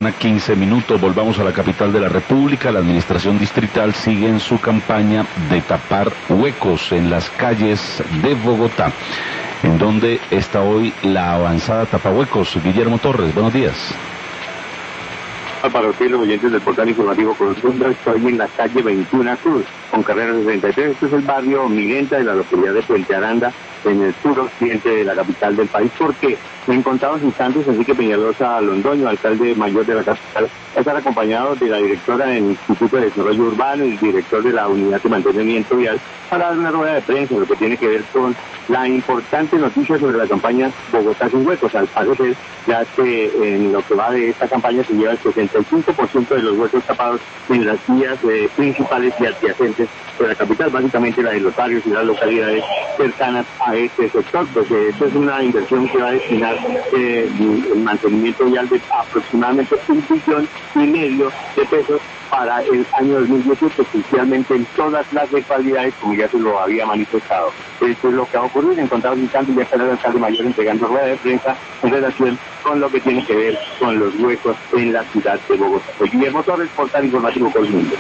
15 minutos, volvamos a la capital de la República. La administración distrital sigue en su campaña de tapar huecos en las calles de Bogotá. ¿En dónde está hoy la avanzada tapahuecos? Guillermo Torres, buenos días. Para ustedes, los oyentes del portal informativo Colosundra, estoy en la calle 21 Cruz, con carrera 63. Este es el barrio Milenta de la localidad de Puente Aranda, en el suroccidente de la capital del país, porque en contados instantes Enrique Peñalosa Londoño, alcalde mayor de la capital, va a estar acompañado de la directora del Instituto de Desarrollo Urbano y el director de la Unidad de Mantenimiento Vial para dar una rueda de prensa en lo que tiene que ver con la importante noticia sobre la campaña Bogotá sin huecos. Al parecer, ya que en lo que va de esta campaña se lleva el 65% de los huecos tapados en las vías principales y adyacentes de la capital, básicamente la de los barrios y las localidades cercanas a este sector. Pues esto es una inversión que va a destinar el mantenimiento vial de aproximadamente 1,5 billones de pesos para el año 2018, especialmente en todas las localidades, como ya se lo había manifestado. Esto es lo que va a ocurrir. En contados instantes ya estará el alcalde mayor entregando rueda de prensa en relación con lo que tiene que ver con los huecos en la ciudad de Bogotá. Soy Guillermo Torres, portal informativo Colosundra.